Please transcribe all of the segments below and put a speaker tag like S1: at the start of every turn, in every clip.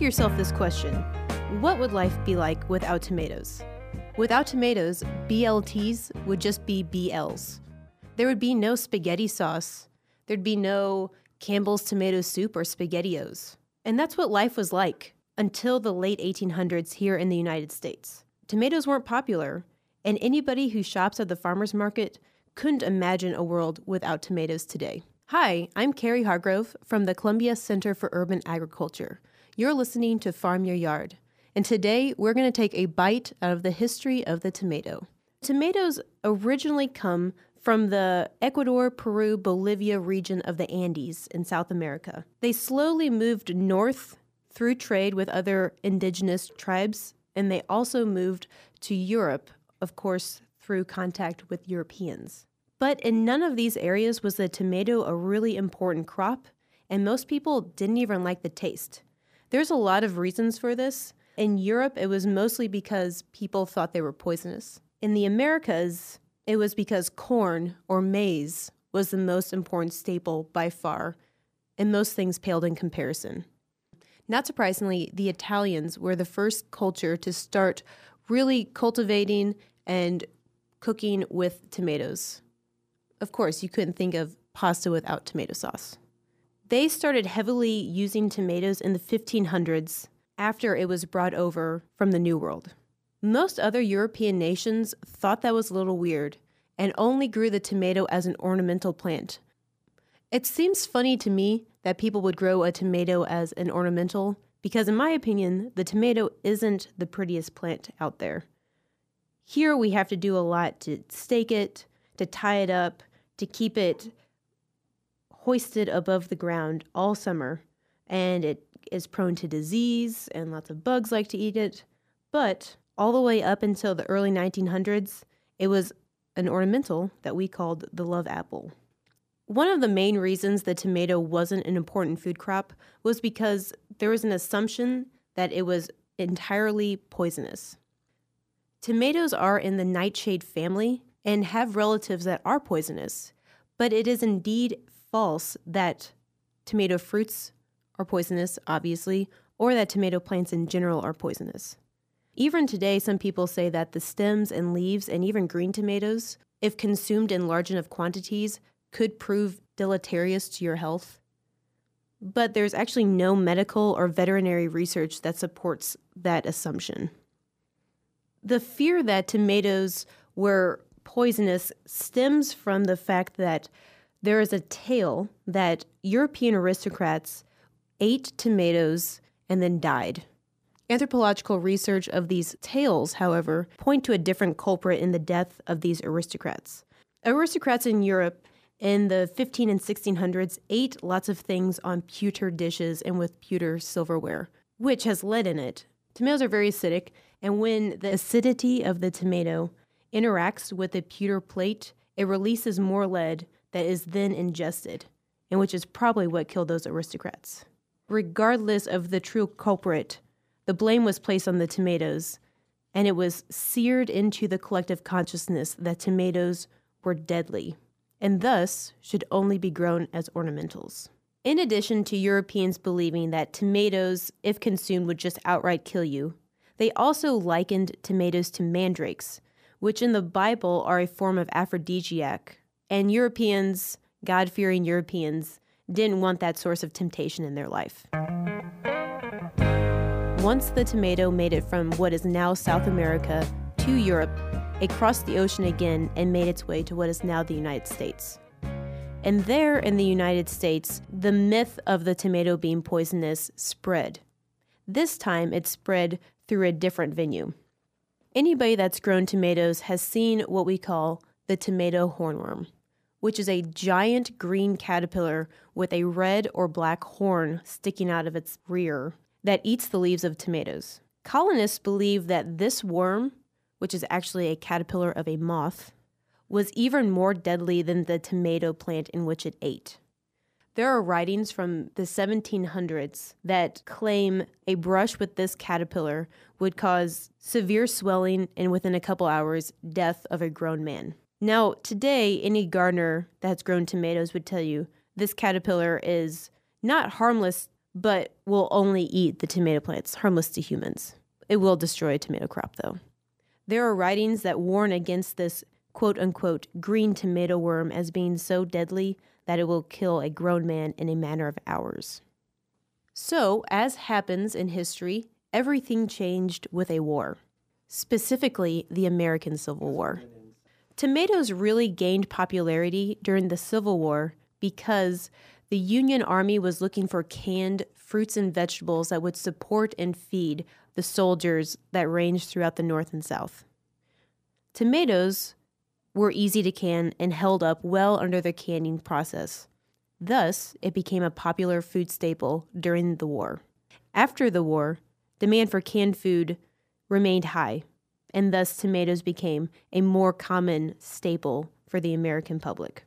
S1: yourself this question. What would life be like without tomatoes? Without tomatoes, BLTs would just be BLs. There would be no spaghetti sauce. There'd be no Campbell's tomato soup or SpaghettiOs. And that's what life was like until the late 1800s here in the United States. Tomatoes weren't popular, and anybody who shops at the farmer's market couldn't imagine a world without tomatoes today. Hi, I'm Carrie Hargrove from the Columbia Center for Urban Agriculture. You're listening to Farm Your Yard, and today we're going to take a bite out of the history of the tomato. Tomatoes originally come from the Ecuador, Peru, Bolivia region of the Andes in South America. They slowly moved north through trade with other indigenous tribes, and they also moved to Europe, of course, through contact with Europeans. But in none of these areas was the tomato a really important crop, and most people didn't even like the taste. There's a lot of reasons for this. In Europe, it was mostly because people thought they were poisonous. In the Americas, it was because corn or maize was the most important staple by far, and most things paled in comparison. Not surprisingly, the Italians were the first culture to start really cultivating and cooking with tomatoes. Of course, you couldn't think of pasta without tomato sauce. They started heavily using tomatoes in the 1500s after it was brought over from the New World. Most other European nations thought that was a little weird and only grew the tomato as an ornamental plant. It seems funny to me that people would grow a tomato as an ornamental because, in my opinion, the tomato isn't the prettiest plant out there. Here we have to do a lot to stake it, to tie it up, to keep it hoisted above the ground all summer, and it is prone to disease and lots of bugs like to eat it. But all the way up until the early 1900s, it was an ornamental that we called the love apple. One of the main reasons the tomato wasn't an important food crop was because there was an assumption that it was entirely poisonous. Tomatoes are in the nightshade family and have relatives that are poisonous, but it is indeed false that tomato fruits are poisonous, obviously, or that tomato plants in general are poisonous. Even today, some people say that the stems and leaves and even green tomatoes, if consumed in large enough quantities, could prove deleterious to your health. But there's actually no medical or veterinary research that supports that assumption. The fear that tomatoes were poisonous stems from the fact that there is a tale that European aristocrats ate tomatoes and then died. Anthropological research of these tales, however, point to a different culprit in the death of these aristocrats. Aristocrats in Europe in the 15 and 1600s ate lots of things on pewter dishes and with pewter silverware, which has lead in it. Tomatoes are very acidic, and when the acidity of the tomato interacts with the pewter plate, it releases more lead that is then ingested, and which is probably what killed those aristocrats. Regardless of the true culprit, the blame was placed on the tomatoes, and it was seared into the collective consciousness that tomatoes were deadly, and thus should only be grown as ornamentals. In addition to Europeans believing that tomatoes, if consumed, would just outright kill you, they also likened tomatoes to mandrakes, which in the Bible are a form of aphrodisiac, and Europeans, God-fearing Europeans, didn't want that source of temptation in their life. Once the tomato made it from what is now South America to Europe, it crossed the ocean again and made its way to what is now the United States. And there in the United States, the myth of the tomato being poisonous spread. This time it spread through a different venue. Anybody that's grown tomatoes has seen what we call the tomato hornworm, which is a giant green caterpillar with a red or black horn sticking out of its rear that eats the leaves of tomatoes. Colonists believe that this worm, which is actually a caterpillar of a moth, was even more deadly than the tomato plant in which it ate. There are writings from the 1700s that claim a brush with this caterpillar would cause severe swelling and within a couple hours, death of a grown man. Now, today, any gardener that's grown tomatoes would tell you this caterpillar is not harmless but will only eat the tomato plants, harmless to humans. It will destroy a tomato crop, though. There are writings that warn against this quote-unquote green tomato worm as being so deadly that it will kill a grown man in a matter of hours. So, as happens in history, everything changed with a war, specifically the American Civil War. Tomatoes really gained popularity during the Civil War because the Union Army was looking for canned fruits and vegetables that would support and feed the soldiers that ranged throughout the North and South. Tomatoes were easy to can and held up well under the canning process. Thus, it became a popular food staple during the war. After the war, demand for canned food remained high, and thus tomatoes became a more common staple for the American public.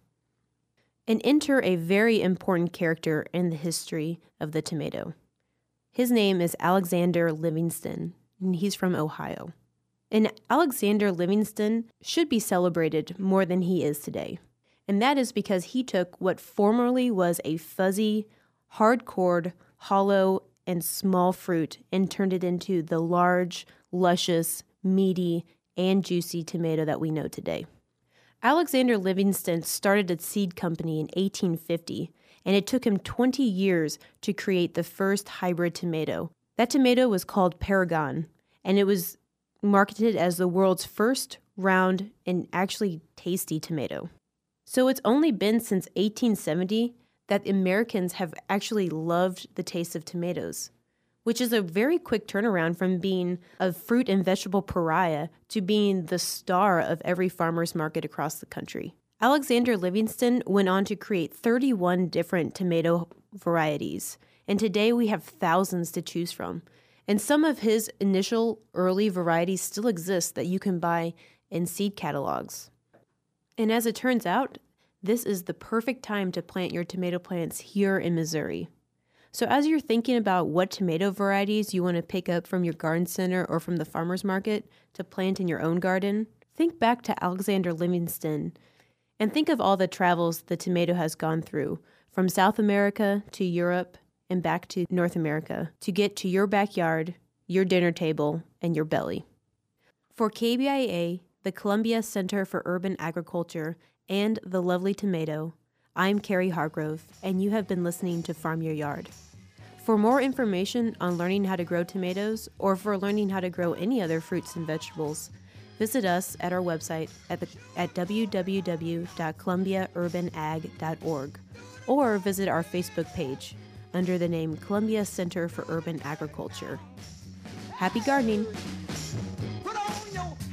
S1: And enter a very important character in the history of the tomato. His name is Alexander Livingston, and he's from Ohio. And Alexander Livingston should be celebrated more than he is today. And that is because he took what formerly was a fuzzy, hard-cored, hollow, and small fruit and turned it into the large, luscious, meaty, and juicy tomato that we know today. Alexander Livingston started a seed company in 1850, and it took him 20 years to create the first hybrid tomato. That tomato was called Paragon, and it was marketed as the world's first round and actually tasty tomato. So it's only been since 1870 that Americans have actually loved the taste of tomatoes, which is a very quick turnaround from being a fruit and vegetable pariah to being the star of every farmer's market across the country. Alexander Livingston went on to create 31 different tomato varieties, and today we have thousands to choose from. And some of his initial early varieties still exist that you can buy in seed catalogs. And as it turns out, this is the perfect time to plant your tomato plants here in Missouri. So as you're thinking about what tomato varieties you want to pick up from your garden center or from the farmer's market to plant in your own garden, think back to Alexander Livingston and think of all the travels the tomato has gone through, from South America to Europe and back to North America, to get to your backyard, your dinner table, and your belly. For KBIA, the Columbia Center for Urban Agriculture, and the Lovely Tomato, I'm Carrie Hargrove, and you have been listening to Farm Your Yard. For more information on learning how to grow tomatoes, or for learning how to grow any other fruits and vegetables, visit us at our website at www.columbiaurbanag.org, or visit our Facebook page under the name Columbia Center for Urban Agriculture. Happy gardening!
S2: Put on your